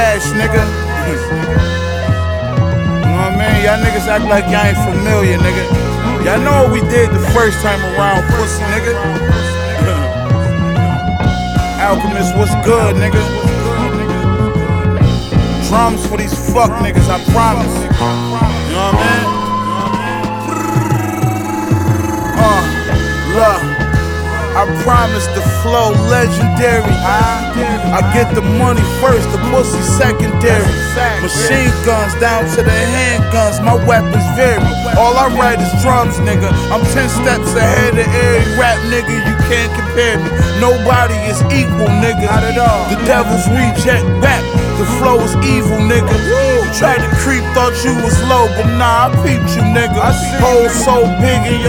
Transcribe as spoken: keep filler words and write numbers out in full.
cash, nigga. You know what I mean? Y'all niggas act like y'all ain't familiar, nigga. Y'all know what we did the first time around, pussy, nigga. Alchemist, what's good, nigga? Drums for these fuck niggas, I promise. You know what I mean? Uh, look, I promise the flow legendary. I get the money first, the pussy secondary. Machine guns down to the handguns, my weapons vary. All I write is drums, nigga. I'm ten steps ahead of every rap nigga, you can't compare me. Nobody is equal, nigga. Not at all. The devil's reject rap, the flow is evil, nigga. You tried to creep, thought you was low, but nah, I peeped you, nigga. Hole so big in your